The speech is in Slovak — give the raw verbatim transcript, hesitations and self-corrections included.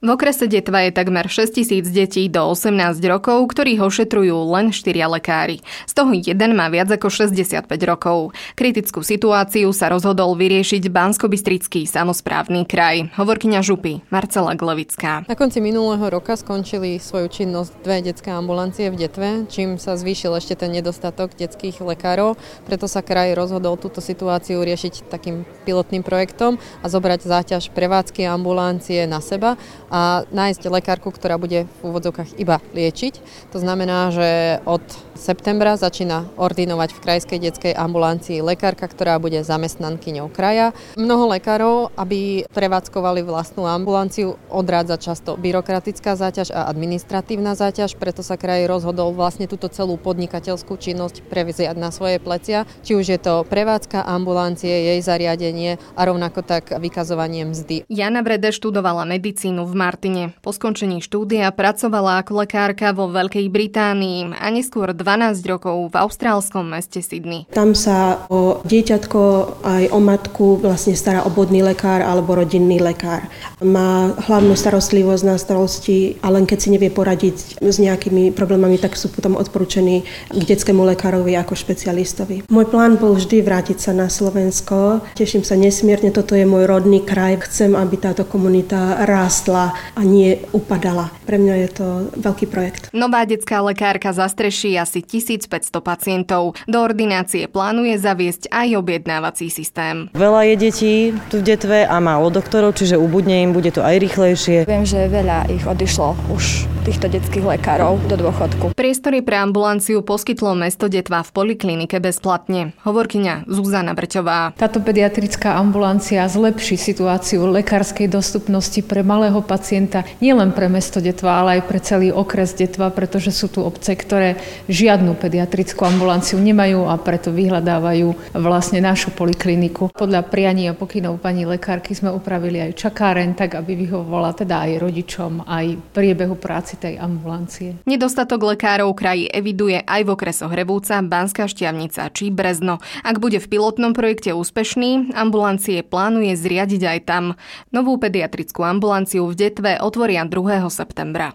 V okrese Detva je takmer šesťtisíc detí do osemnásť rokov, ktorých ošetrujú len štyria lekári. Z toho jeden má viac ako šesťdesiatpäť rokov. Kritickú situáciu sa rozhodol vyriešiť Banskobystrický samosprávny kraj. Hovorkyňa župy Marcela Glevická. Na konci minulého roka skončili svoju činnosť dve detské ambulancie v Detve, čím sa zvýšil ešte ten nedostatok detských lekárov. Preto sa kraj rozhodol túto situáciu riešiť takým pilotným projektom a zobrať záťaž prevádzky ambulancie na seba a nájsť lekárku, ktorá bude v úvodzovkách iba liečiť. To znamená, že od septembra začína ordinovať v krajskej detskej ambulancii lekárka, ktorá bude zamestnankyňou kraja. Mnoho lekárov, aby prevádzkovali vlastnú ambulanciu, odrádza často byrokratická záťaž a administratívna záťaž, preto sa kraj rozhodol vlastne túto celú podnikateľskú činnosť prevziať na svoje plecia. Či už je to prevádzka ambulancie, jej zariadenie a rovnako tak vykazovanie mzdy. Jana Brede študovala medicínu v Martine. Po skončení štúdia pracovala ako lekárka vo Veľkej Británii a neskôr dvanásť rokov v austrálskom meste Sydney. Tam sa o dieťatko aj o matku vlastne stará obvodný lekár alebo rodinný lekár. Má hlavnú starostlivosť na starosti a len keď si nevie poradiť s nejakými problémami, tak sú potom odporúčení k detskému lekárovi ako špecialistovi. Môj plán bol vždy vrátiť sa na Slovensko. Teším sa nesmierne, toto je môj rodný kraj. Chcem, aby táto komunita rástla a nie upadala. Pre mňa je to veľký projekt. Nová detská lekárka zastreší asi tisícpäťsto pacientov. Do ordinácie plánuje zaviesť aj objednávací systém. Veľa je detí tu v Detve a málo doktorov, čiže ubudne im, bude to aj rýchlejšie. Viem, že veľa ich odišlo už týchto detských lekárov do dôchodku. Priestory pre ambulanciu poskytlo mesto Detva v poliklinike bezplatne. Hovorkyňa Zuzana Vrťová. Táto pediatrická ambulancia zlepší situáciu lekárskej dostupnosti pre malého pacienta, nielen pre mesto Detva, ale aj pre celý okres Detva, pretože sú tu obce, ktoré žiadnu pediatrickú ambulanciu nemajú a preto vyhľadávajú vlastne našu polikliniku. Podľa prianí a pokynov pani lekárky sme upravili aj čakáreň, tak aby vyhovovala teda aj rodičom, aj priebehu práci tej ambulancie. Nedostatok lekárov kraji eviduje aj v okresoch Revúca, Banská Štiavnica či Brezno. Ak bude v pilotnom projekte úspešný, ambulancie plánuje zriadiť aj tam. Novú pediatrickú ambulanciu v Detve otvoria druhého septembra.